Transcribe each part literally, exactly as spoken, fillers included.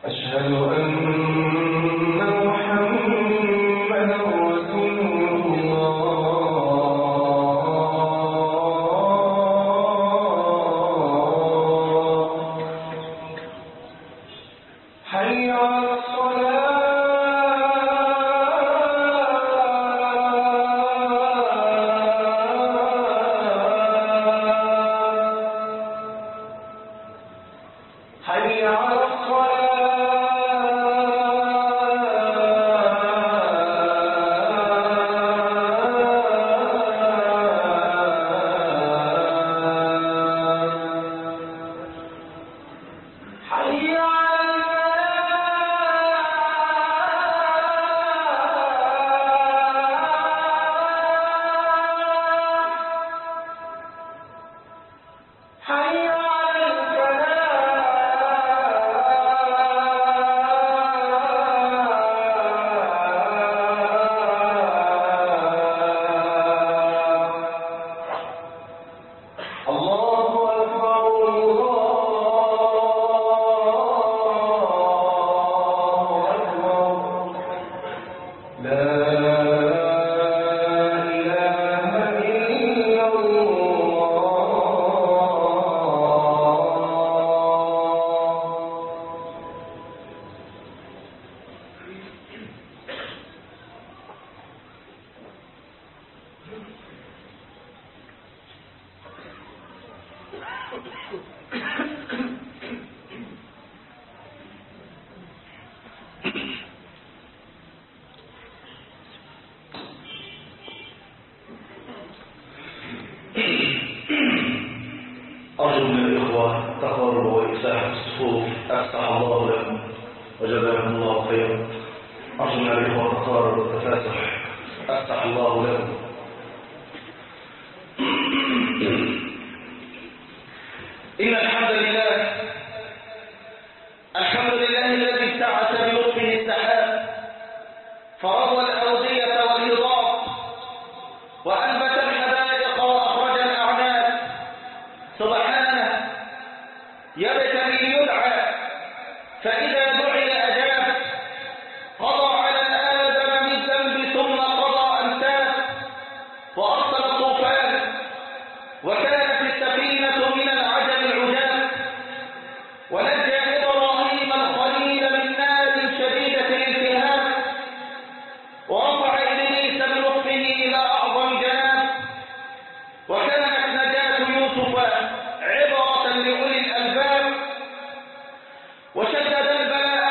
أشهد أن محمدا رسول الله. حي على الصلاة. حي على أرجو من الإخوة التقارب وإصلاح الصفوف. أفتح الله لكم وجزاكم الله خيرا. أرجو من الإخوة التقارب والتفاسح. أفتح الله لكم. إن الحمد لله الحمد لله الذي ابتعث بلطفه السحاب فروى الأودية والهضاب وأنبت الحدائق وأخرج الأعناب. سبحانه يبتغي ليدعى فإذا دعي أجاب. قضى على آدم بالذنب ثم قضى أنساه وأرسل الطوفان وكانت السفينة من العجل العجاب ونجى إبراهيم الخليل من نار شديدة الالتهاب ورفع إبليس بلطفه إلى أعظم جناب وكانت نجاة يوسف عبرة لأولي الألباب وشدد البلاء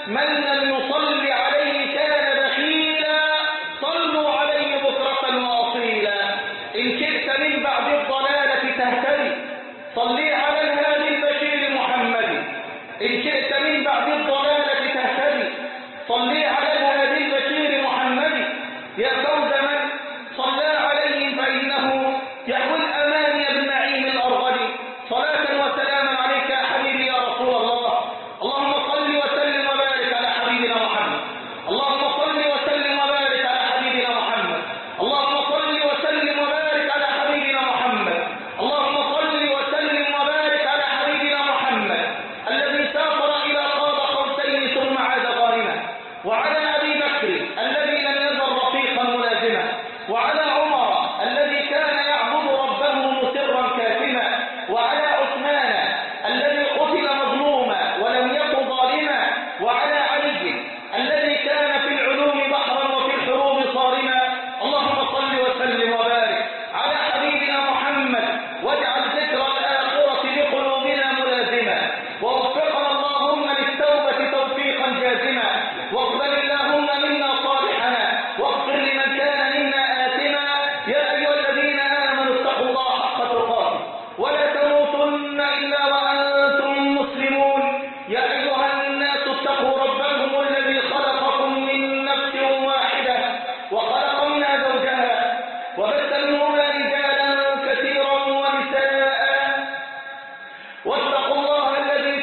من لم يصل عليه كان بخيلا صلوا عليه بكرة وأصيلا. إن شئت من بعد الضلالة تهتدي صلي على الهادي البشير محمد. إن شئت من بعد الضلالة تهتدي صلي على الهادي البشير محمد. يا فوز من صلى عليه فإنه يحوي الأماني بالنعيم الأرغد. صلاة وسلاما عليك يا حبيبي يا رسول الله. اللهم صل وسلم وبارك على حبيبنا محمد. اللهم صل وسلم وبارك على حبيبنا محمد. اللهم صل وسلم وبارك على حبيبنا محمد. اللهم صل وسلم وبارك على حبيبنا محمد الذي سافر إلى قاب قوسين ثم عاد غارما، وعلى أبي بكر الذي لم يزل رفيقا ملازما، وعلى عمر الذي كان يعبد ربه مسرا كاتما، وعلى عثمان الذي قتل مظلوما ولم يكن ظالما، وعلى علي الذي كان في العلوم بحرا وفي الحروب صارما. اللهم صل وسلم وبارك على حبيبنا محمد واجعل ذكر الآخرة لقلوبنا ملازما، ووفقنا اللهم للتوبة توفيقا جازما، واقبل اللهم منا صالحنا واغفر لمن كان منا آثما. يا أيها الذين آمنوا اتقوا الله حق تقاته ولا تموتن إلا وأنتم مسلمون. يا أيها الناس اتقوا ربكم الذي خلقكم من نفس واحدة وخلق منها زوجها وبث منهما رجالا كثيرا ونساء، واتقوا الله الذي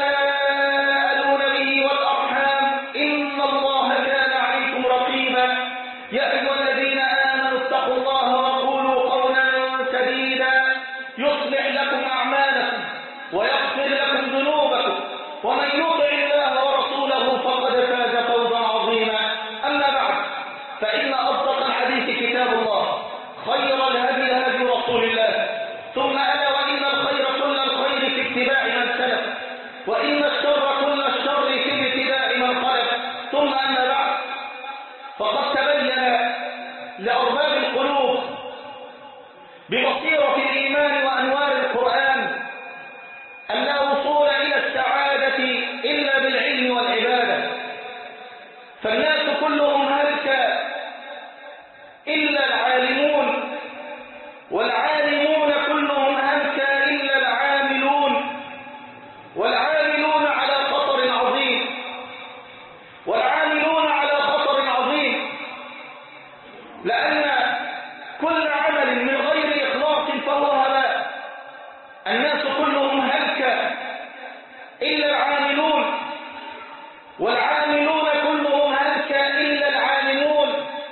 تساءلون به والأرحام إن الله كان عليكم رقيبا. يا أيها الذين آمنوا اتقوا الله وقولوا قولا سديدا يصلح لكم أعمالكم ويغفر لكم ذنوبكم، ومن يطع الله ورسوله فقد فاز فوزا عظيما. أما بعد، فإن أصدق الحديث كتاب الله، خير الهدي هدي رسول الله، ثم ألا وإن الخير كل الخير في اتباع من سلف، وإن الشر كل الشر في ابتداء من خلف. ثم أما بعد، فقد تبين لأرباب القلوب ببصيرة الإيمان وأنوار القرآن أن لا وصول إلى السعادة إلا بالعلم والعبادة. فالناس كلهم هلك إلا العالمون، والعالمون كلهم هلك إلا العاملون، والعاملون على خطر عظيم، والعاملون على خطر عظيم، لأن كل عمل من غير إخلاص فهو هباء. الناس كلهم هلك إلا العاملون، والعاملون كلهم هلك إلا العالمون،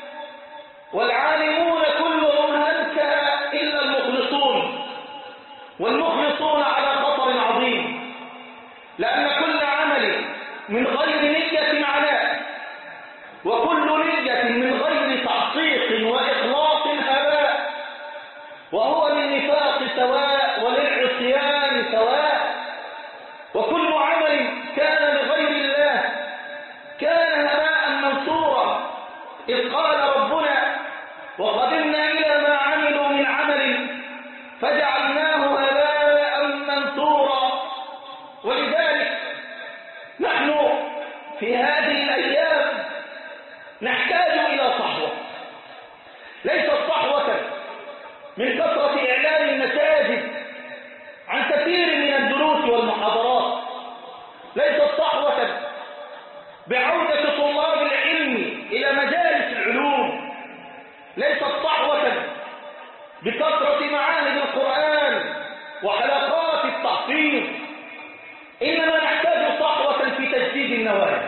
والعالمون كلهم هلك إلا المخلصون، والمخلصون على خطر عظيم، لأن كل عمل من غير نية عناء، وكل نية من غير تحقيق وإخلاص هباء، وهو للنفاق سواء وللعصيان سواء. وكل عمل كان لغير الله كان هباء منثورا، إذ قال ربنا: وقدمنا إلى ما عملوا من عمل فجعلناه هباء منثورا. ولذلك نحن في هذه الأيام نحتاج إلى صحوة، ليست صحوة من كثرة إعلان المساجد عن كثير من الدروس والمحاضرات، ليست صحوة بعودة طلاب العلم إلى مجالس العلوم، ليست صحوة بكثرة معاهد القرآن وحلقات التحفيظ، إنما نحتاج صحوة في تجديد النوايا،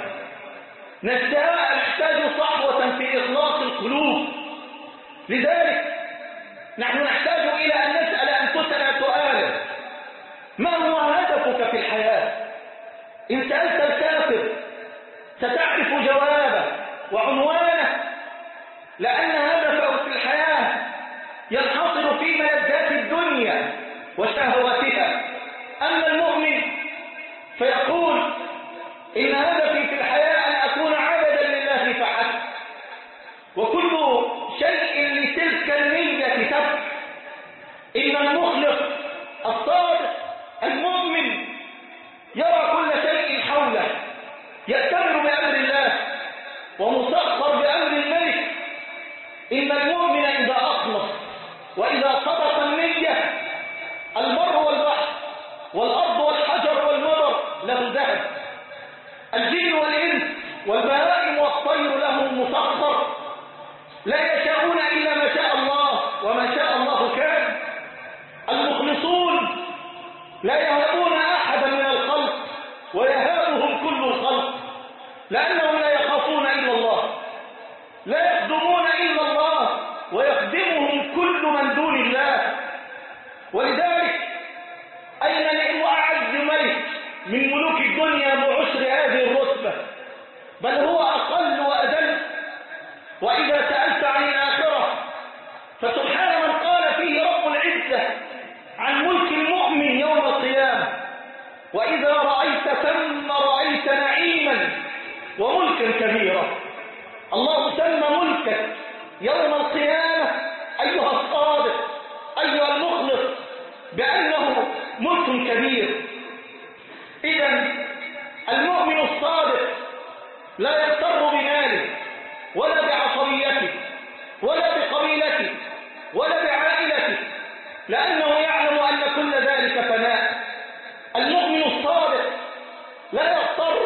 نحتاج صحوة في إخلاص القلوب. لذلك نحن نحتاج إلى أن نسأل أنفسنا سؤالا: ما هو هدفك في الحياة؟ إن سألت الكافر ستعرف جوابه وعنوانه، لأن هدفه في الحياة ينحصر في ملذات الدنيا وشهواتها. أما المؤمن فيقول: إن هدفي في الحياة أن أكون عبدا لله فحسب، وكل شيء لتلك النية تبع. إن المخلص الصادق المؤمن يرى كل شيء حوله، يأتمر وإذا صدق النية البر والبحر والأرض والحجر والمطر له ذهب، الجن والإنس والبهائم والطير له مسخر، لا يشاءون إلا ما شاء الله وما شاء الله كان. المخلصون لا يهابون أحدا من الخلق ويهابهم كل الخلق، لأنهم لا يخافون إلا الله، لا يخدمون إلا الله ويخدمهم كل من دون الله. ولذلك أين نعم أعز ملك من ملوك الدنيا بعشر هذه الرتبة، بل هو أقل وأذل. وإذا سألت عن الآخرة فسبحان من قال فيه رب العزة عن ملك المؤمن يوم القيامة: وإذا رأيت ثم رأيت نعيما وملكا كبيرا. الله سمى ملكك يوم القيامة أيها الصادق أيها المخلص بأنه ملك كبير. إذن المؤمن الصادق لا يغتر بماله ولا بعصبيته ولا بقبيلته ولا بعائلته، لأنه يعلم أن كل ذلك فناء. المؤمن الصادق لا يغتر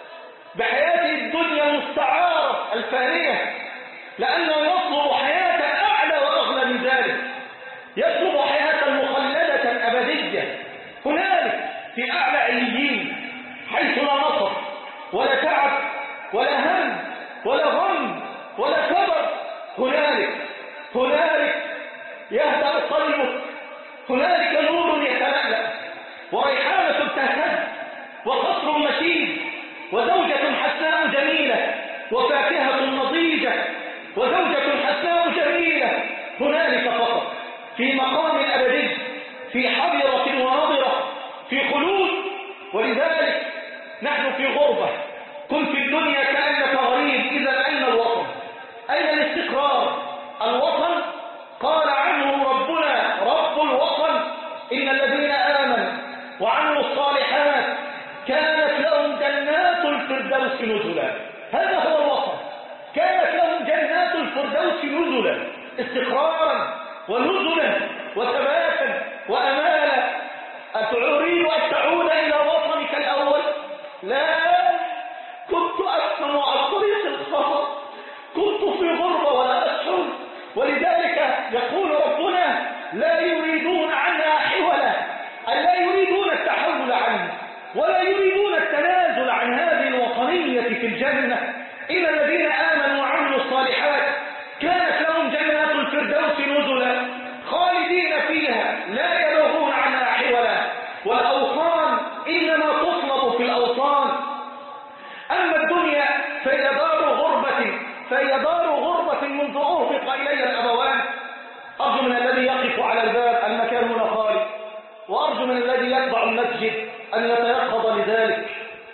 بحياته الدنيا المستعارة الفانية، لأنه يطلب حياة أعلى وأغلى من ذلك، يطلب حياة مخلدة أبدية هنالك في أعلى عليين، حيث لا نصب ولا تعب ولا هم ولا غم ولا كبر. هنالك هنالك يهدأ قلبك، هنالك نور يتلألأ وريحانة تهتز وقصر مشيد وزوجة حسناء جميلة وفاكهة نضيجة وزوجة حسناء جميلة. هنالك فقط في مقام أبدي، في حضرة ونظرة، في خلود. ولذلك نحن في غربة، كن في الدنيا كأنك غريب. إذا أين الوطن؟ أين الاستقرار؟ الوطن قال عنه ربنا رب الوطن: إن الذين آمنوا وعملوا الصالحات كانت لهم جنات الفردوس نزلا. هذا هو الوطن، كانت لهم جنات الفردوس نزلا، استقرارا ونزلا وثباتا وأمالا. أتريد أن تعود إلى وطنك الأول؟ لا، كنت أسمع على طريق الخطأ، كنت في غربة ولا أشعر. ولذلك يقول ربنا: لا يريدون عنها حولا، أي لا يريدون التحول عنها ولا يريدون التنازل عن هذه الوطنية في الجنة. إن الذين آمنوا وعملوا الصالحات كانت لهم جنات الفردوس نزلا خالدين فيها لا يبغون عنها حولا. والأوطان إنما تطلب في الأوطان. أما الدنيا فهي دار غربة، فهي دار غربة منذ أهبط إليها الأبوان. أرجو من الذي يقف على الباب المكان هنا خالي، وأرجو من الذي يتبع المسجد أن يتيقظ لذلك.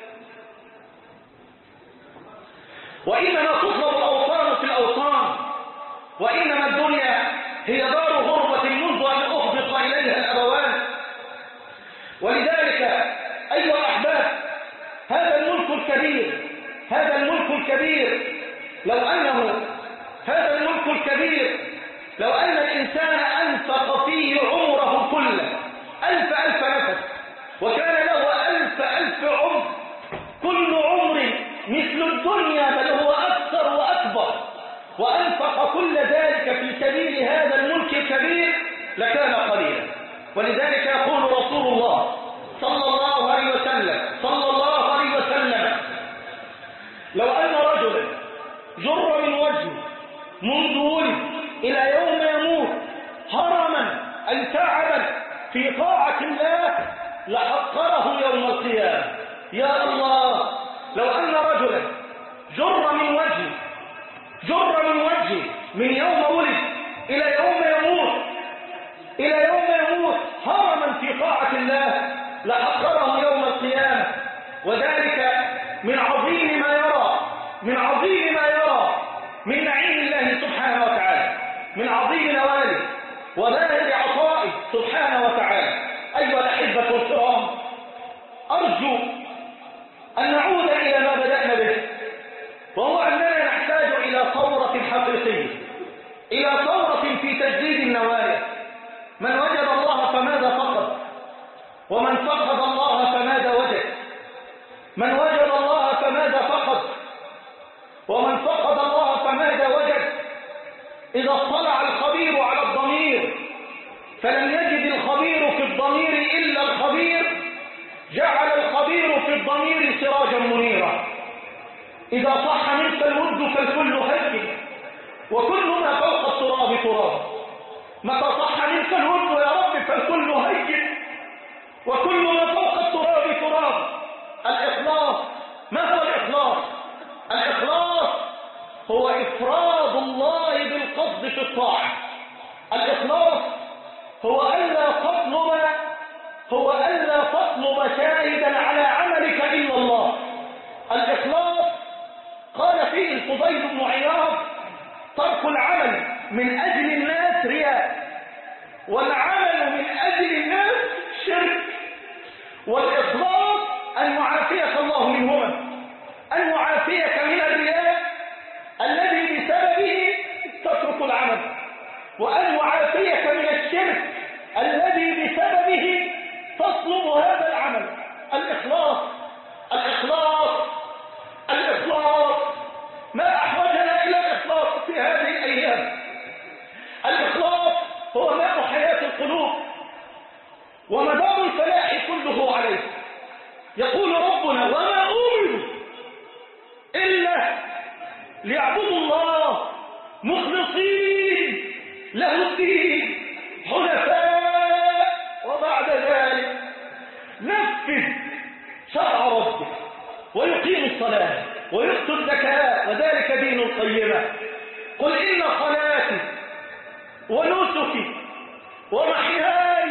وإنما تطلب الأوطان في الأوطان، وإنما الدنيا هي دار غربة منذ أن أهبط إليها الأبوان. ولذلك أيها الأحباب، هذا الملك الكبير، هذا الملك الكبير لو أنه هذا الملك الكبير لو أن الإنسان أنفق فيه عمره كله ألف ألف نفس، وكان له ألف ألف عمر، كل عمر مثل الدنيا بل هو أكثر وأكبر، وأنفق كل ذلك في سبيل هذا الملك الكبير لكان قليلا. ولذلك يقول رسول الله صلى الله عليه وسلم صلى الله عليه وسلم: لو أن رجلا جر من وجهه منذ ولد إلى يوم يموت هرما أي تعبا في طاعة الله لحقره يوم القيامة. يا الله، لو أن رجلا جر من وجهه جر من وجهه من يوم ولد إلى يوم يموت إلى يوم يموت هرما في طاعة الله لحقره يوم القيامة. وذلك من عظيم ما يرى من عظيم ما يرى من نعيم الله سبحانه وتعالى، من عظيم نواله وباهر عطائه سبحانه وتعالى. أيها الأحبة الكرام، أرجو أن نعود إلى ما بدأنا به، وهو أننا نحتاج إلى ثورة حقيقية، إلى ثورة في تجديد النوايا. من وجد الله فماذا فقد؟ ومن فقد الله فماذا وجد؟ من وجد الله فماذا فقد؟ ومن فقد الله فماذا وجد؟ إذا اطلع الخبير على الضمير فلم يجد الخبير في الضمير إلا الخبير، جعل الخبير في الضمير سراجا منيرا. إذا صح منك الود فالكل هين، وكل ما فوق التراب تراب. متى صح منك الود يا رب فالكل هين، وكل ما فوق التراب تراب. الإخلاص، ما هو الإخلاص؟ الإخلاص هو إفراد الله بالقصد في الطاعة. الإخلاص هو ألا تطلب هو ألا تطلب شاهدا على عملك إلا الله. الإخلاص قال فيه الفضيل بن عياض: ترك العمل من أجل الناس رياء، والعمل من أجل الناس شرك. والإخلاص أن يعافيك الله منهما، أن يعافيك من الرياء الذي بسببه تترك العمل، وأن يعافيك من الشرك الذي بسببه تطلب هذا العمل. الإخلاص الإخلاص الإخلاص ما أحوجنا إلى الإخلاص في هذه الأيام. الإخلاص هو ماء حياة القلوب ومدار الفلاح كله عليه. يقول ربنا: وما أمروا إلا ليعبدوا الله مخلصين له الدين حنفاء، وبعد ذلك نفذ شرع ربك ويقيم الصلاة ويؤتي الزكاة وذلك دين القيمة. قل إن صلاتي ونسكي ومحياي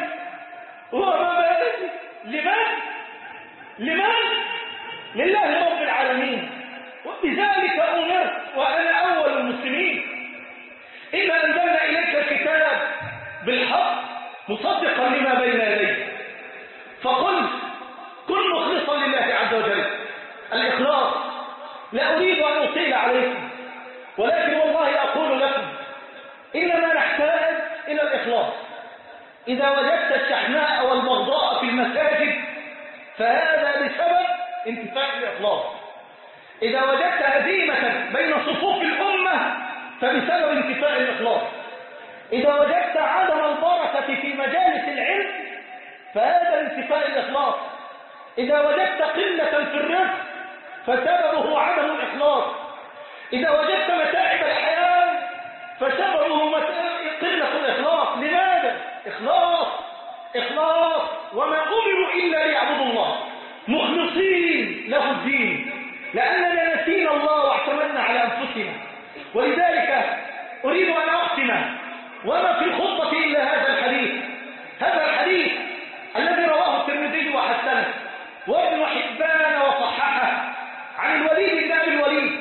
ومماتي لمن؟ لمن؟ لله رب العالمين، وبذلك أمرت وأنا أول المسلمين. إذا أنزلنا إليك الكتاب بالحق مصدقا لما بين يديه، فقل كن مخلصا لله عز وجل. الإخلاص، لا أريد أن أطيل عليكم، ولكن والله أقول لكم إننا نحتاج إلى الإخلاص. إذا وجدت الشحناء والبغضاء في المساجد فهذا بسبب انتفاء الإخلاص. إذا وجدت هزيمة بين صفوف الأمة فبسبب انتفاء الإخلاص. إذا وجدت عدم البركة في مجالس العلم فهذا انتفاء الإخلاص. إذا وجدت قلة في الرزق فسببه عدم الإخلاص. إذا وجدت متاعب الحياة فسببه قلة الإخلاص. لماذا؟ إخلاص إخلاص وما أمروا إلا ليعبدوا الله مخلصين له الدين، لأننا نسينا الله واعتمدنا على أنفسنا. ولذلك أريد أن أختم وما في الخطبة إلا هذا الحديث هذا الحديث الذي رواه الترمذي وحسنه وابن حبان وصححه عن الوليد بن أبي الوليد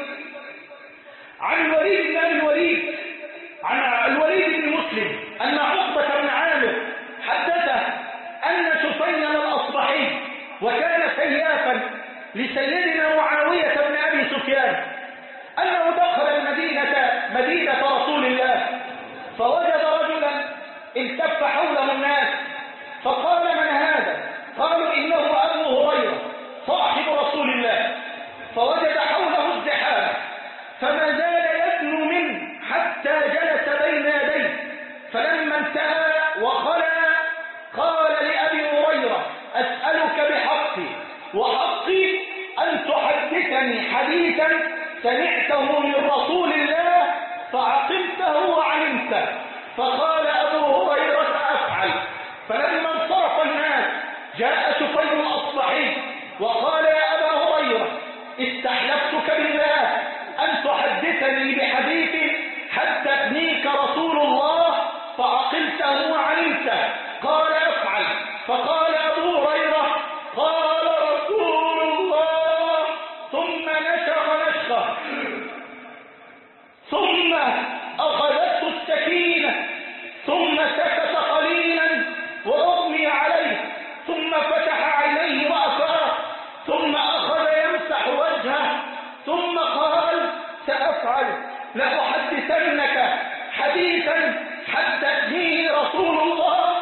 عن الوليد بن أبي الوليد عن الوليد بن مسلم أن عقبة بن عامر حدثه أن سفيان الأصبحي وكان سيافا لسيدنا معاوية بن أبي سفيان أنه دخل المدينة مدينة رسول الله فوجد رجلا التف حوله الناس فقال: من هذا؟ قالوا: إنه أبو هريرة صاحب رسول الله. فوجد حوله ازدحام فما زال يدنو منه حتى جلس بين يديه، فلما انتهى وخلى قال لأبي هريرة: أسألك بحقي وحقي أن تحدثني حديثا سمعته من رسول الله فعقلته وعلمته. فقال أبو هريرة: أفعل. فلما انصرف الناس جاء سفيان الأصبحي وقال: يا أبا هريرة، استحلفتك بالله أن تحدثني بحديث حدثنيك رسول الله فعقلته وعلمته. قال: أفعل. فقال أبو هريرة: قال رسول الله، ثم نشر نشخه، ثم أخذته السكينة، ثم سكت قليلا وأغمي عليه، ثم فتح عينيه وأفاق، ثم أخذ يمسح وجهه، ثم قال: سأفعل، لأحدثنك حديثا حدثنيه رسول الله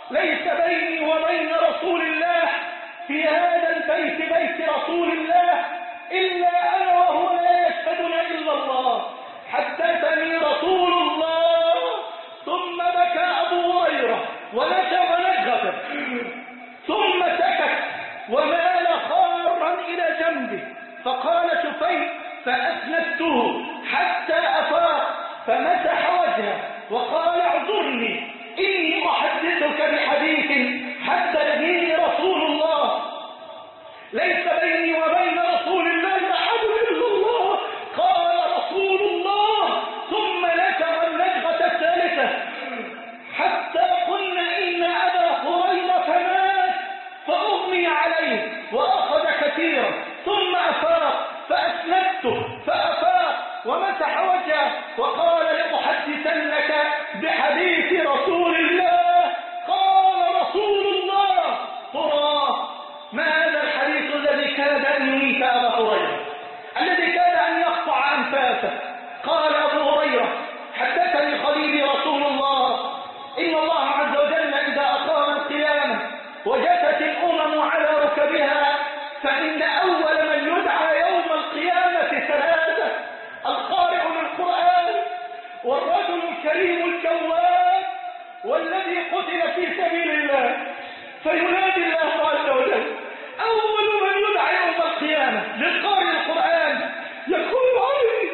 ليس بيني وبين رسول الله في هذا البيت بيت رسول الله إلا أنا وهو لا يشهدون إلا الله. حدثني رسول الله. ثم بكى أبو هريرة ونشب نشغة ثم سكت ومال خارا إلى جنبه فقال شفيع فأسندته حتى أفاق فمسح وجهه وقال اعذرني إني أحدثك بحديث حدثني رسول الله ليس بيني وبين رسول الله أحد إلا الله. قال رسول الله ثم نشر النشغة الثالثة حتى قلنا إن أبا هريرة مات فأغمي عليه وأخذ كثيرا ثم أفاق فأسندته فأفاق ومسح وجهه وقال لأحدثنك بحديث رسول الله. قال رسول الله ترى ما هذا الحديث الذي كاد أن يميت أبا هريرة الذي كاد أن يقطع أنفاسه؟ قال أبو هريرة حدثني خليلي رسول الله إن الله عز وجل إذا أقام القيامة وجثت الأمم على ركبها فإن أول من يدعى يوم القيامة ثلاثة: القارئ للقرآن والرجل الكريم الجواد والذي قتل في سبيل الله. فينادي الله عز وجل أول من يدعى يوم القيامة للقارئ القرآن يقول علي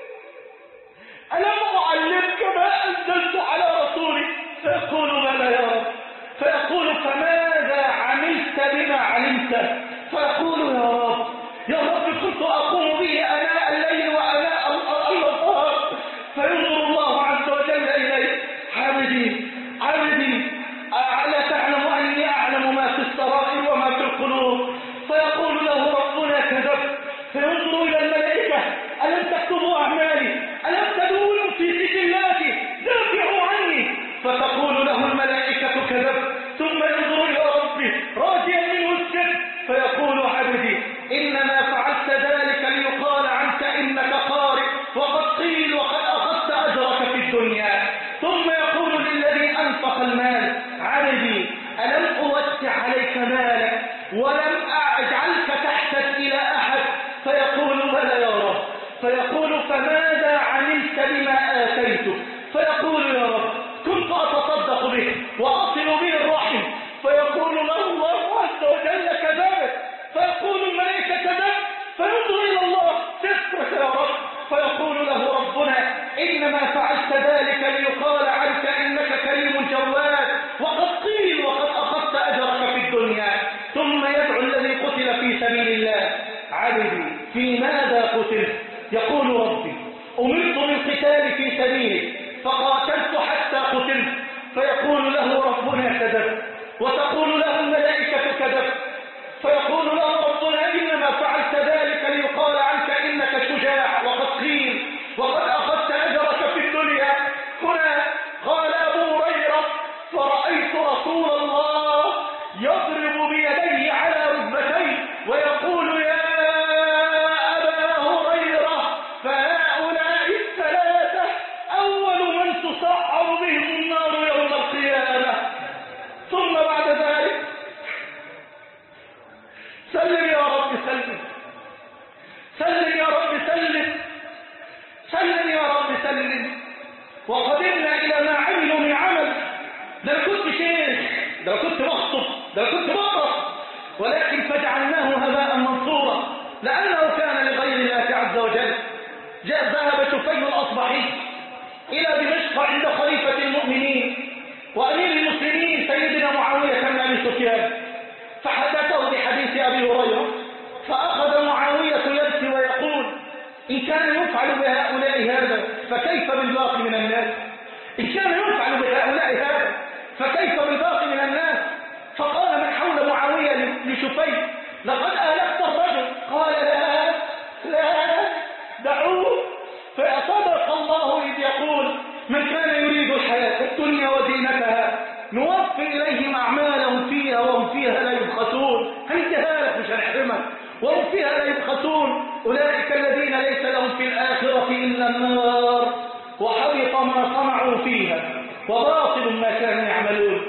ألم أعلمك ما أنزلت على رسولي؟ فيقول بلى يا رب. فيقول فماذا عملت بما علمت؟ فيقول يا رب يا رب كنت أقوم به آناء الليل وآناء النهار. فينظر الله عز وجل إليه عبدي عبدي ألا تعلم أني أعلم ما في السرائر وما في القلوب؟ فيقول له ربنا كذبت. فينظر إلى الملائكة ألم تكتبوا أعمالي؟ ألم تدولوا في سجلاتي؟ دافعوا عني. فتقول له الملائكة كذبت. ثم ينظر إلى ربي راجيا منه السجن فيقول عبدي إنما فعلت ذلك ليقال عنك إنك قارئ وقد قيل وقد أخذت أجرك في الدنيا. ثم يقول للذي أنفق المال عبدي ألم أوسع عليك مالك ولم أجعلك تحتاج إلى أحد؟ فيقول بلى يا رب. فيقول فماذا عملت بما آتيتك؟ فيقول يا رب كنت أتصدق به وأصل به الرحم. فيقول له الله عز وجل كذلك. فيقول الملائكة كذلك. فينظر إلى الله تسرك يا رب. فيقول له ربنا إنما فعلت ذلك ليقال عنك إنك كريم جواد وقد قيل وقد أخذت أجرك في الدنيا. ثم يدعو الذي قتل في سبيل الله عبدي في ماذا قتل؟ يقول ربي أمرت بالقتال في سبيلك فقاتلت حتى قتلت. فيقول له ربنا كذب. وتقول له الملائكة كذب. فيقول له ربنا إنما فعلت ذلك ليقال عنك إنك شجاع وقد قيل وقد أخذت أجرك في الدنيا. هنا قال أبو هريرة فرأيت رسول الله يضرب بيديه على ركبتيه ويقول يا أبا هريرة فهؤلاء الثلاثة أول من تصعر بهم النار يوم القيامة. ثم بعد ذلك سلم يا رب سلم سلم يا رب سلم سلم يا رب سلم. وقدمنا إلى ما عملوا من عمل. ده كنت شيخ، ده كنت مخطب، ده كنت مقرص، ولكن فجعلناه هباء منصورا لأنه كان لغير الله عز وجل. جاء ذهب شفيع الأصبحي إلى دمشق عند خليفة المؤمنين وأمير المسلمين سيدنا معاوية بن أبي سفيان فحدثه بحديث أبي هريرة. فأخذ معاوية يبكي ويقول إن كان يفعل بهؤلاء هذا فكيف بالباقي من الناس؟ إن كان يفعل بهؤلاء هذا فكيف بالباقي من الناس؟ فقال من حول معاوية لشفيع لقد أهلكت الرجل. قال لا لا دعوه. فصدق الله إذ يقول من كان يريد الحياة الدنيا وزينتها نوفي إليهم أعمالهم فيها وهم فيها لا يبخسون. هنجيها لك مش هنحرمك. وهم فيها لا يبخسون. أولئك الذين ليس لهم في الآخرة إلا النار وحبط ما صنعوا فيها وباطل ما كانوا يعملون.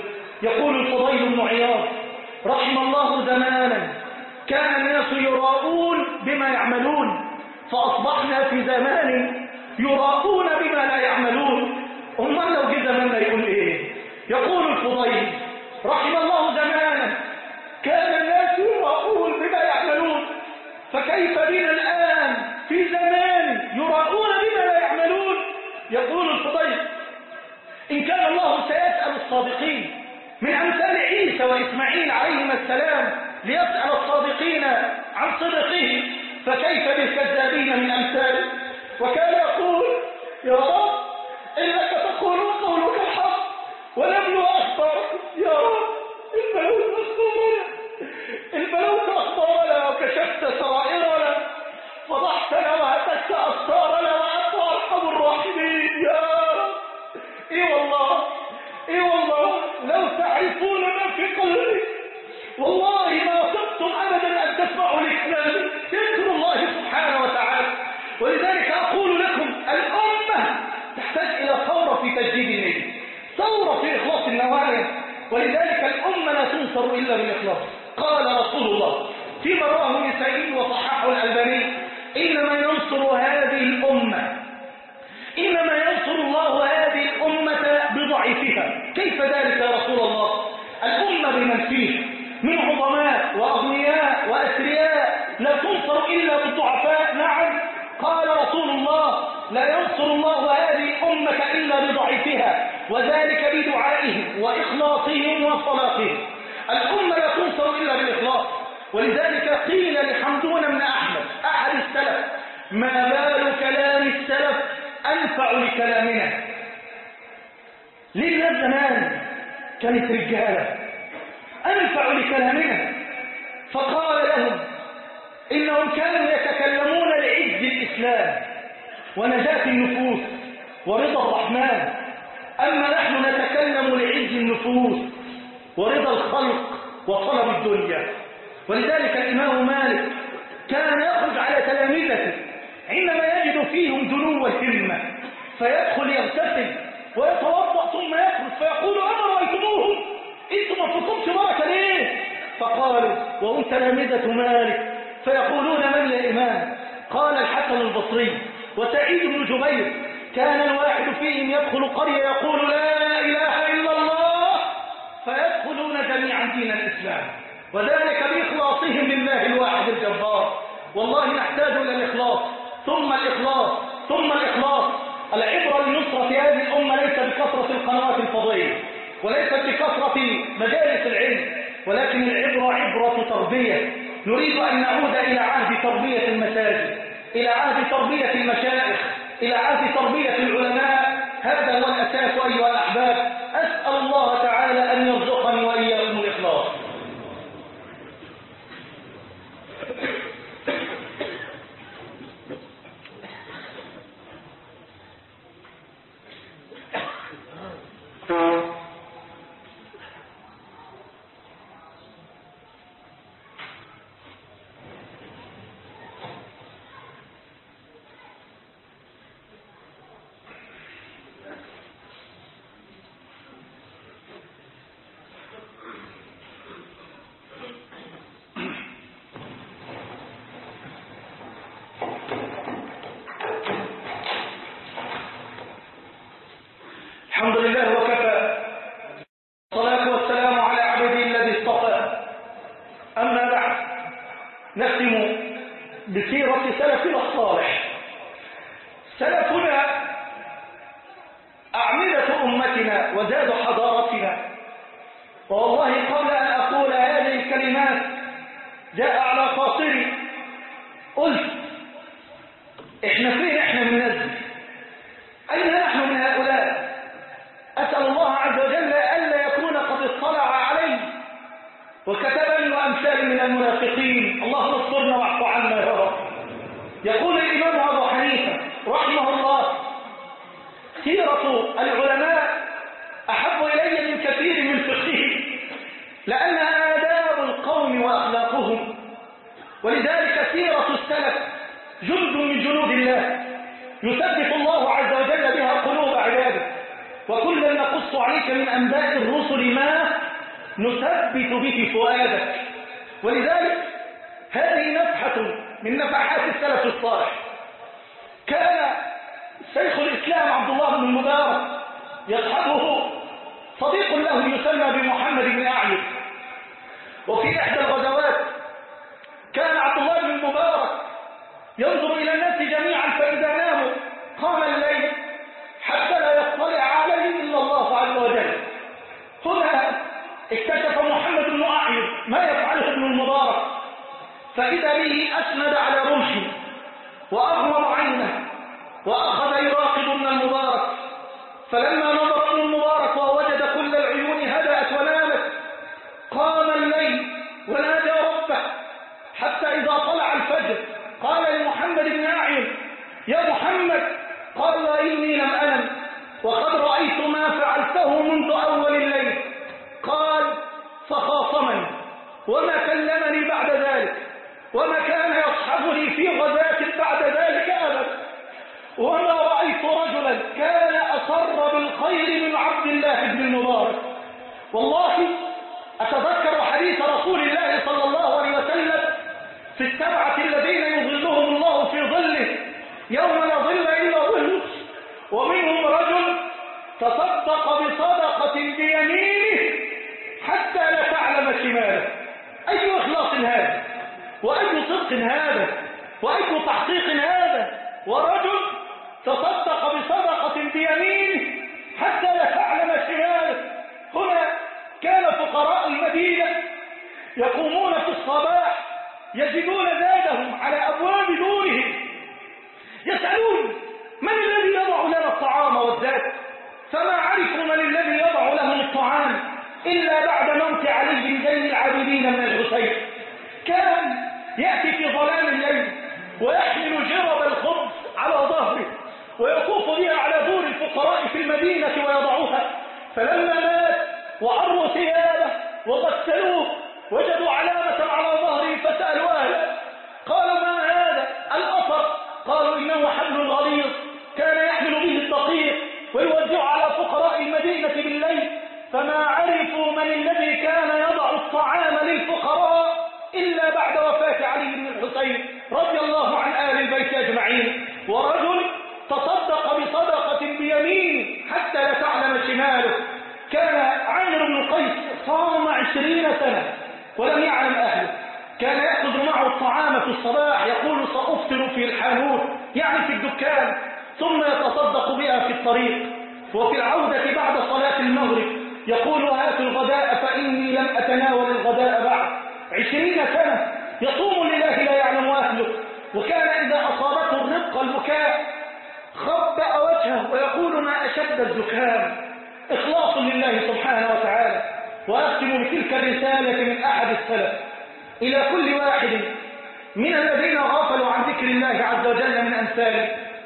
يقول الفضيل بن عياض رحم الله زمانا كان الناس يراؤون بما يعملون فأصبحنا في زمان يراؤون بما لا يعملون. أمال لو جه زماننا يقول إيه؟ يقول الفضيل رحم الله زمانا كان الناس يراؤون بما يعملون فكيف بنا الآن في زمان يراؤون بما لا يعملون. يقول الفضيل إن كان الله سيسأل الصادقين من أمثال عيسى وإسماعيل عليهما السلام ليسأل الصادقين عن صدقه فكيف بالكذابين من أمثاله. وكان يقول يا رب إنك تقول قولك الحق ونبلو أخبارك يا رب البلوت أخبارنا البلوت أخبارنا وكشفت سرائرنا فضحتنا وهتكت أسرارنا وأنت أرحم الراحمين يا رب. إيه والله إيه والله لو تعرفون ما في قلبي والله ما صدتم أبدا أن تسمعوا لكلامي ذكر الله سبحانه وتعالى. ولذلك أقول لكم الأمة تحتاج إلى ثورة في تجديد النية ثورة في إخلاص النوايا. ولذلك الأمة لا تنصر إلا بالإخلاص. قال رسول الله فيما رواه النسائي وصححه الألباني إنما ينصر هذه الأمة إنما ينصر الله هذه الأمة بضعيفها. كيف ذلك يا رسول الله؟ الأمة بمن فيها من عظماء وأغنياء وأثرياء لا تنصر إلا بالضعفاء. نعم قال رسول الله لا ينصر الله هذه الأمة إلا بضعيفها وذلك بدعائهم وإخلاصهم وصلاتهم. الأمة لا تنصر إلا بالإخلاص. ولذلك قيل لحمدون بن أحمد أحد السلف ما بال كلام السلف أنفع لكلامنا. ليه زمان كانت رجالة أنفع لكلامنا فقال لهم إنهم كانوا يتكلمون لعز الإسلام ونجاة النفوس ورضا الرحمن أما نحن نتكلم لعز النفوس ورضا الخلق وطلب الدنيا. ولذلك الإمام مالك كان يخرج على تلاميذه عندما يجد فيهم دنو الهمة فيدخل يغتسل ويتوضأ ثم يخرج فيقول أما رأيتموهم انتم ما فيكمش بركة ليه؟ فقالوا وهم تلامذة مالك فيقولون من يا إمام؟ قال الحسن البصري وسعيد بن جبير كان الواحد فيهم يدخل قرية يقول لا إله إلا الله فيدخلون جميعا دين الإسلام وذلك بإخلاصهم لله الواحد الجبار. والله نحتاج إلى الإخلاص ثم الإخلاص ثم الإخلاص. العبرة لنصرة هذه الأمة ليس بكثرة القنوات الفضائية وليست بكثرة مجالس العلم ولكن العبرة عبرة تربية. نريد أن نعود إلى عهد تربية المساجد إلى عهد تربية المشايخ إلى عهد تربية العلماء. هذا هو الأساس أيها الأحباب. أسأل الله تعالى أن يرزقني وإياكم الإخلاص. الحمد لله وكفى والصلاة والسلام على عبده الذي اصطفى. أما بعد نختم بسيرة سلفنا الصالح. سلفنا أعمدة أمتنا وزاد حضارتنا. والله قبل أن أقول هذه الكلمات جاء على خاطري قلت إحنا فين إحنا من نزل أين نحن من هؤلاء؟ أسأل الله عز وجل ألا يكون قد اطلع علي وكتبني وأمثالي من المنافقين. اللهم اصبرنا واعف عنا يا رب. يقول الإمام أبو حنيفة رحمه الله سيرة العلماء أحب إلي من كثير من فقههم لأنها آداب القوم وأخلاقهم. ولذلك سيرة السلف جند من جنود الله يثبت الله عز وجل بها قلوب عباده. وكلا نقص عليك من أنباء الرسل ما نثبت به فؤادك. ولذلك هذه نفحة من نفحات السلف الصالح. كان شيخ الإسلام عبد الله بن المبارك يصحبه صديق له يسمى بمحمد بن أعيد، وفي إحدى الغزوات كان عبد الله بن المبارك ينظر إلى الناس جميعا فإذا ناموا قام الليل حتى لا يطلع عليه إلا الله عز وجل. هنا اكتشف محمد بن أعيد ما يفعله ابن المبارك، فإذا به أسند على رمحه وأغمض عينه وأخذ يراقب ابن المبارك. فلما نظر ابن المبارك ووجد كل العيون هدأت ونامت قام الليل ونادى ربه حتى إذا طلع الفجر قال لمحمد بن أعيد: يا محمد. قال: إني لم أنم وقد رأيت ما فعلته منذ أول الليل. قال: فخاصمني وما كلمني بعد ذلك، وما كان يصحبني في غزاة بعد ذلك أبدا، وما رأيت رجلا كان أصر بالخير من عبد الله بن المبارك. والله أتذكر حديث رسول الله صلى الله عليه وسلم في السبعة الذين يظلهم الله في ظله يوم لا ظل إلا ظله، ومنهم رجل تصدق بصدقة بيمينه حتى لا تعلم شماله. أي إخلاص هذا، وأي صدق هذا، وأي تحقيق هذا. ورجل تصدق بصدقة بيمينه حتى لا تعلم شماله. هنا كان فقراء المدينة يقومون في الصباح يجدون زادهم على أبواب دورهم، يسألون: من الذي يضع لنا الطعام والزاد؟ فما عرفوا من الذي يضع لهم الطعام إلا بعد موت علي زين العابدين من الحسين. كان يأتي في ظلام الليل ويحمل جرب الخبز على ظهره ويطوف بها على دور الفقراء في المدينة ويضعها. فلما مات وعروا ثيابه وغسلوه وجدوا علامة على ظهره فسألوا أهله قالوا: ما هذا الأثر؟ قالوا: إنه حبل غليظ كان يحمل به الدقيق ويوزع على فقراء المدينة بالليل. فما عرفوا من الذي كان يضع الطعام للفقراء إلا بعد وفاة علي بن الحسين رضي الله عن آل البيت أجمعين. ورجل تصدق بصدقة بيمينه حتى لا تعلم شماله. كان عامر بن القيس صام عشرين سنة ولم يعلم أهله. كان يأخذ معه الطعام في الصباح يقول: سأفطر في الحانوت، يعني في الدكان، ثم يتصدق بها في الطريق. وفي العودة بعد صلاة المغرب يقول: هاتوا الغداء فإني لم أتناول الغداء بعد. عشرين سنة يصوم لله لا يعلم أهله. وكان إذا أصابته الرقة البكاء خبأ وجهه ويقول: ما أشد الزكام. إخلاص لله سبحانه وتعالى. وأختم بتلك الرسالة من أحد السلف إلى كل واحد من الذين غافلوا عن ذكر الله عز وجل من أمثاله.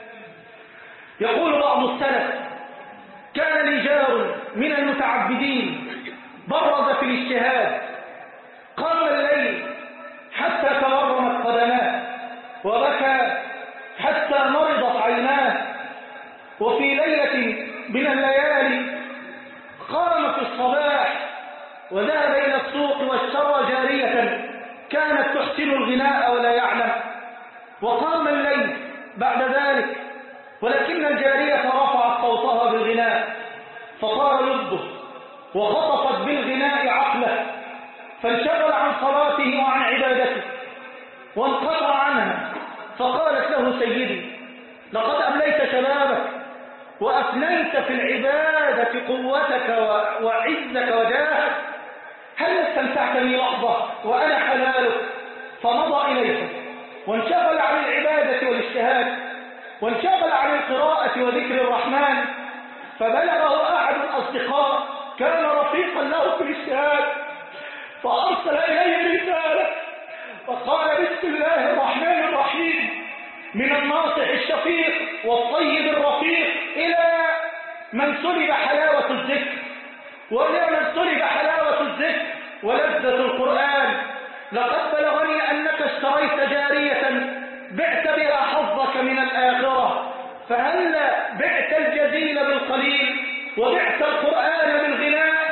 يقول بعض السلف: كان لي جار من المتعبدين برز في الاجتهاد، قام الليل حتى تورمت قدماه وبكى حتى مرضت عيناه. وفي ليلة من الليالي قام في الصباح وذهب إلى السوق واشترى جارية كانت تحسن الغناء ولا يعلم، وقام الليل بعد ذلك، ولكن الجارية رفعت صوتها بالغناء فطار يده وخطفت بالغناء عقله، فانشغل عن صلاته وعن عبادته وانقطع عنها. فقالت له: سيدي، لقد أمليت شبابك وأفنيت في العبادة قوتك وعزك وجاهك، هل استمتعت لي لحظة وأنا حلالك؟ فمضى إليها وانشغل عن العبادة والاجتهاد وانشغل عن القراءة وذكر الرحمن. فبلغه أحد الأصدقاء كان رفيقا له في الاجتهاد فأرسل إليه رسالة وقال: بسم الله الرحمن الرحيم، من الناصح الشفيق والطيب الرفيق إلى من سلب حلاوة الذكر، وإلى من سلب حلاوة الذكر ولذة القرآن. لقد بلغني أنك اشتريت جارية بعت بها حظك من الآخرة، فهل بعت الجزيل بالقليل وبعت القرآن بالغناء؟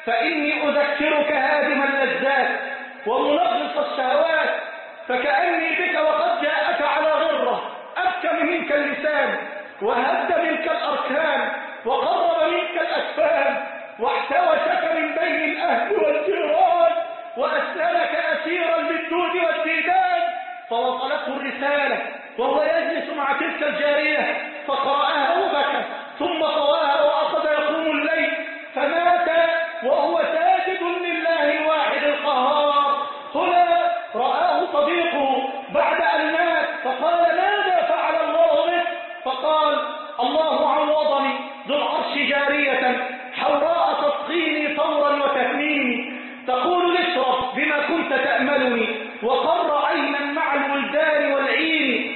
فإني أذكرك هادم اللذات ومنغص الشهوات، فكأني بك وقد جاءك على غرة، أبكم منك اللسان وهد منك الأركان وقرب منك الأسفان، واحتوشك من بين الأهل والجيران، وأسألك أسيرا بالدود والديدان. فوصلته الرسالة وهو يجلس مع تلك الجارية فقرأها وبكى، ثم طواها وأخذ يقوم الليل، فمات وهو ساجد لله الواحد القهار. هنا رآه صديقه بعد أن مات فقال ماذا فعل الله بك؟ فقال الله عوضني ذو العرش جارية حوراء تسقيني طورا وتهنيني، تقول اشرب بما كنت تأملني، وقر عينا مع الولدان والعين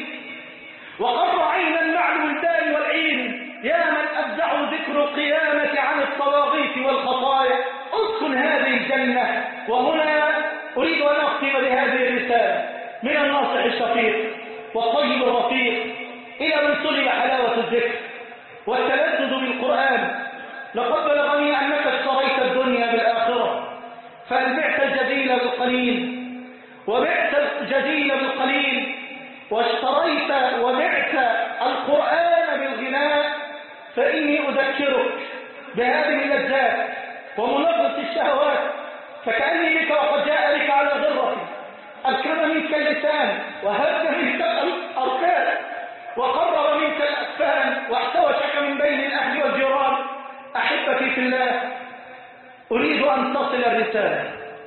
وقر عينا مع الولدان والعين، يا من أبدع ذكر القيامة عن الطواغيت والخطايا، اسكن هذه الجنة. وهنا أريد أن أختم بهذه الرسالة من الناصح الشفيق والطيب الرفيق إلى من سلب حلاوة الذكر والتلذذ بالقرآن. لقد بلغني أنك اشتريت الدنيا بالآخرة، فهل بعت الجديل بالقليل وبعت الجديل بالقليل واشتريت وبعت القرآن بالغناء؟ فإني أذكرك بهذه اللذات ومنغص الشهوات، فكأني بك وقد جاء لك على غرة، أبكم منك اللسان وهد منك الأركان وقرب منك الأسفان، واحتوشك من بين الأهل والجيران. أحبتي في الله، أريد أن تصل الرسالة.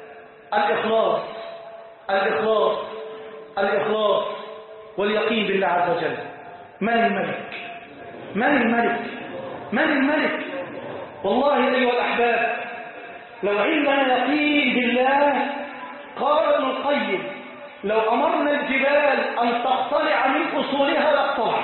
الإخلاص الإخلاص الإخلاص واليقين بالله عز وجل. من الملك؟ من الملك؟ من الملك؟ والله أيها الأحباب، لو عندنا يقين بالله، قال ابن القيم لو أمرنا الجبال أن تقتلع من أصولها لاقتلعت،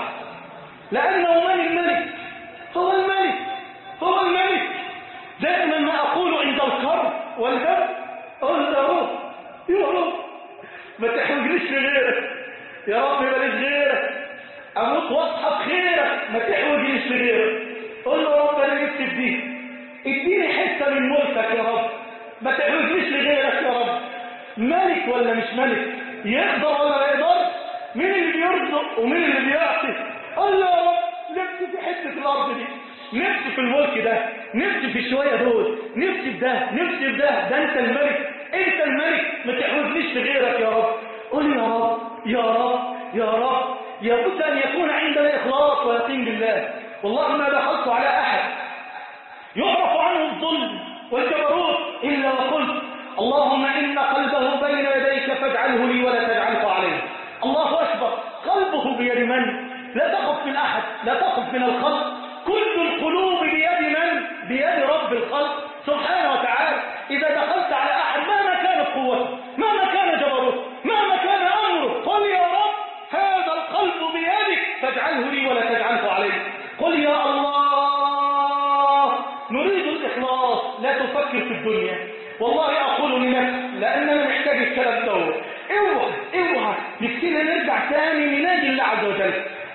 لأنه من الملك؟ هو الملك هو الملك. دائما ما أقول عند الكرب والهم، أقول له يا رب ما تحوجنيش لغيرك، يا رب ماليش غيرك، أموت وأصحى بخيرك، ما تحوجنيش لغيرك. قل له يا رب أنا نفسي في دي، اديني حتة من ملكك يا رب، ما تحوجنيش لغيرك يا رب. ملك ولا مش ملك؟ يقدر ولا ما يقدرش؟ مين اللي بيرزق ومين اللي بيعطي؟ قل له يا رب نفسي في حتة الأرض دي، نفسي في الملك ده، نفسي في شوية دول، نفسي في ده، نفسي في ده. ده أنت الملك، أنت الملك، ما تحوجنيش لغيرك يا رب. قل يا رب يا رب يا رب. لابد أن يكون عندنا إخلاص ويقين بالله. والله ما دخلت على أحد يعرف عنه الظلم والجبروت إلا وقلت اللهم إن قلبه بين يديك فاجعله لي ولا تجعله عليه. الله أكبر، قلبه بيد من؟ لا تخف من أحد، لا تخف من الخلق، كل القلوب بيد من؟ بيد رب الخلق سبحانه وتعالى. إذا دخلت على أحد مهما كانت قوته، مهما كان جبروته، مهما كان أمره، قل يا رب هذا القلب بيدك فاجعله لي ولا تجعله عليه. قل يا الله نريد الإخلاص، لا تفكر في الدنيا. والله أقول لنفسي لأننا محتاج الكلام ده، اوعى اوعى نفسنا نرجع ثاني ننادي الله عز وجل.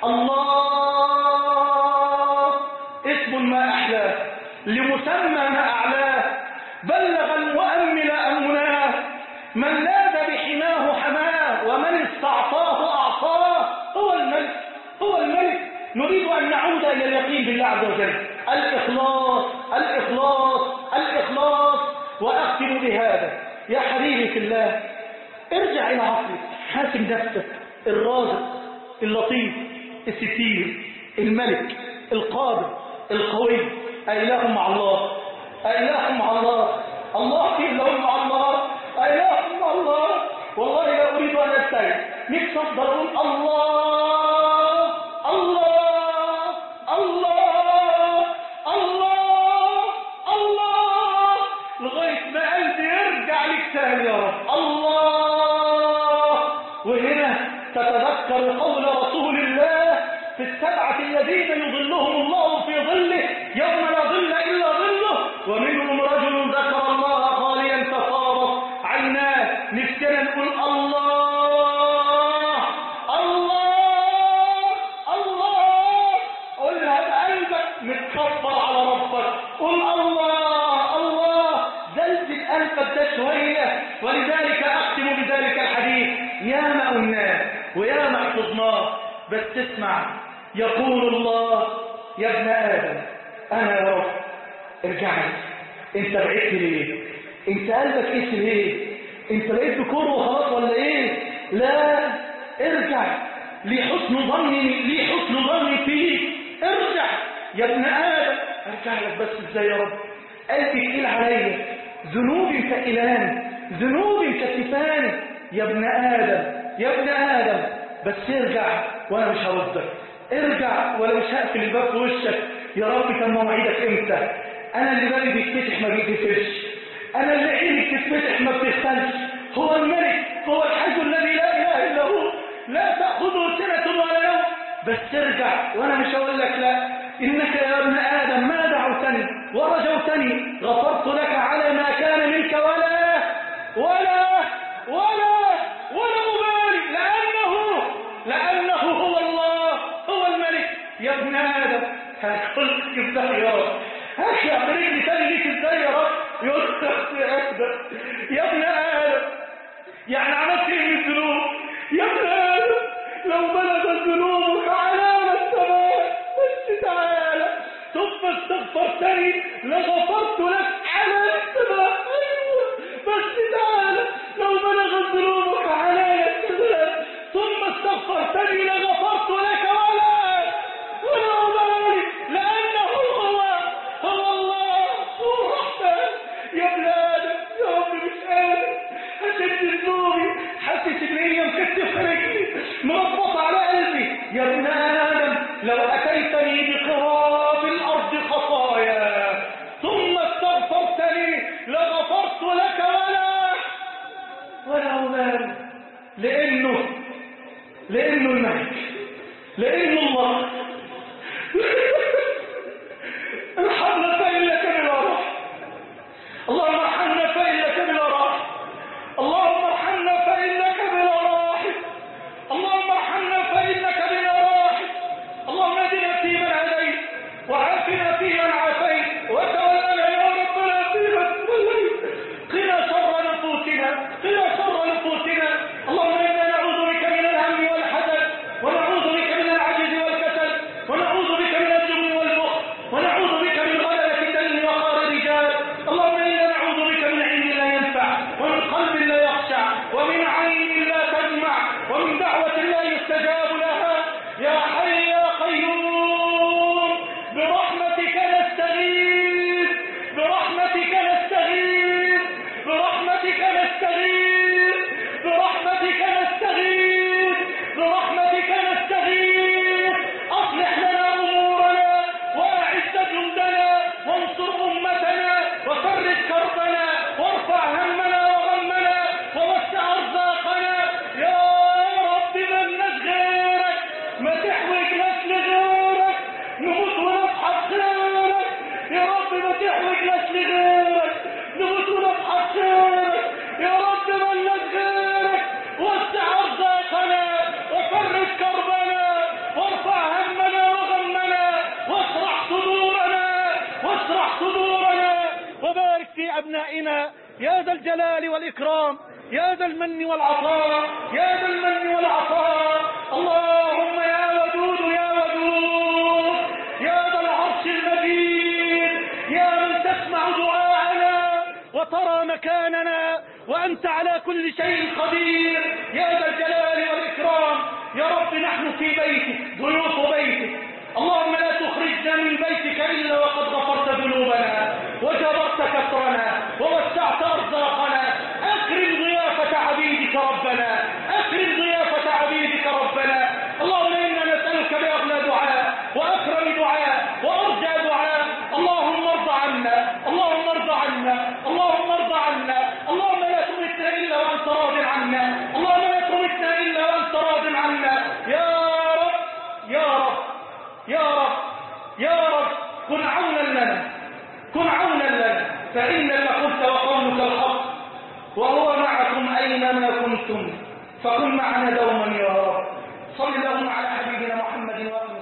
الله اسم ما أحلاه لمسمى ما أعلاه، بلغ المؤمل أمناه، من لاذ بحماه حماه، ومن استعطاه أعطاه. هو الملك هو الملك. نريد أن نعود إلى اليقين بالله عز وجل. الإخلاص الإخلاص الإخلاص. وأختم بهذا يا حبيبي في الله، ارجع إلى عقلك، حاسب نفسك. الرازق اللطيف الستير الملك القادر القوي، أإله مع الله؟ أإله مع الله؟ الله إله مع الله؟ أإله مع الله؟ والله لا أريد أن أستعد، نفسي أفضل أقول الله الله الله الله الله لغاية ما قلبي يرجع لك تاني يا رب. الله. وهنا تتذكر قول رسول الله في السبعة الذين يظلهم الله في ظله يوم لا ظل إلا ظله، ومنهم رجل ذكر الله خاليا ففاضت عيناه. نفسنا نقول الله الله الله. قلها بقلبك متكبر على ربك، قل الله الله اسمع، يقول الله يا ابن آدم أنا يا رب ارجع لي. انت بعدت ليه؟ انت قلبك ايه ليه؟ انت بقيت بكور وخلاص ولا ايه؟ لا، ارجع. لي حسن ظني لي حسن ظني فيك، ارجع يا ابن آدم. ارجع لك بس ازاي يا رب؟ قلبي تقيل عليا، ذنوبي ثقيلان، ذنوبي كتفاني يا ابن آدم يا ابن آدم. بس ارجع وانا مش هردك، ارجع ولا مش هقفل الباب في وشك. يا رب كان موعدك امتى؟ انا اللي بالي بيتفتح ما بيتقفلش، انا اللي عيني بتتفتح ما بتغفلش. هو الملك، هو الحي الذي لا اله الا هو، لا تاخذه سنه ولا يوم. بس ارجع وانا مش هقول لك لا. انك يا ابن ادم ما دعوتني ورجوتني غفرت لك على ما كان منك ولا ولا ولا ولا مبالي، لانه لانه هو الله، هو الملك. يا ابن ادم هاكلك ازاي يا رب؟ هاكل رجلي تاني ليك ازاي يا رب؟ يا ابن ادم يعني عملت ايه من الذنوب؟ يا ابن ادم لو بلغت ذنوبك عنان السماء بس تعالى ثم استغفرتني لغفرت لك على السماء. ايوه بس تعالى لو بلغت ذنوبك عنان السماء ثم استغفرتني لغفرت لك ولا ولا أبالي، لأنه هو هو الله هو الرحمن. يا ابن آدم يا رب مش قادر أشد ذنوبي، حاسس إن هي مكتفة رجلي مربطة على قلبي. يا ابن آدم لو أتيتني بقراب الأرض خطايا ثم استغفرتني لغفرت لك ولا ولا أبالي، لأنه لأنه الملك، لأنه الله. ارحمنا فإنك بنا راحم، اللهم ارحمنا فإنك بنا راحم، اللهم ارحمنا فإنك بنا راحم، اللهم ارحمنا فإنك بنا راحم. اللهم اهدنا فيمن هديت وعافنا فيمن عافيت وتولنا يا ربنا فيمن توليت. قنا شر نفوسنا قنا شر نفوسنا. اللهم انا نعوذ بك من الهم والحزن، ونعوذ بك من العجز والكسل، ونعوذ بك من الجبن والبخل، ونعوذ بك من غلبة الدين وقهر الرجال. اللهم انا نعوذ بك من علم لا ينفع، ومن قلب لا يخشع، ومن عين لا تدمع، ومن دعوة لا يستجاب لها. يا حي يا قيوم برحمتك نستغيث، برحمتك نستغيث، برحمتك نستغيث، برحمتك نستغيث، برحمتك نستغيث. أصلح لنا أمورنا وأعز جندنا وانصر أمتنا وفرج كربنا وارفع همنا وغمنا ووسع أرزاقنا. يا رب مالناش غيرك، ما تحوجناش لغيرك، نموت ونفحص خيرك. يا رب ما تحوجناش لغيرك، نموت ونفحص خيرك. يا رب مالناش غيرك، وسع أرزاقنا وفرج كربنا وارفع همنا وغمنا واشرح صدورنا واشرح صدورنا وبارك في أبنائنا يا ذا الجلال والإكرام، يا ذا المن والعطاء، يا ذا المن والعطاء. اللهم يا ودود يا ودود يا ذا العرش المجيد، يا من تسمع دعاءنا وترى مكاننا وأنت على كل شيء قدير، يا ذا الجلال والإكرام. يا رب نحن في بيتك ضيوف بيتك، اللهم لا تخرجنا من بيتك إلا وقد غفرت ذنوبنا وجبرت كسرنا ووسعت أرزاقنا. أكرم ضيافة عبيدك ربنا، أكرم ضيافة عبيدك ربنا. اللهم إنا نسألك بأغلى دعاء وأكرم دعاء وأرجى دعاء. اللهم ارض عنا، اللهم ارض عنا، اللهم ارض عنا. اللهم لا تمتنا إلا وأنت راض عنا، اللهم لا تمتنا إلا وأنت راض عنا. يا رب يا رب يا رب يا رب كن عونا لنا، كن عونا لنا، فإنك قلت وقولك الحق وهو معكم أينما كنتم، فكن معنا دوما يا رب. صل اللهم على حبيبنا محمد وآله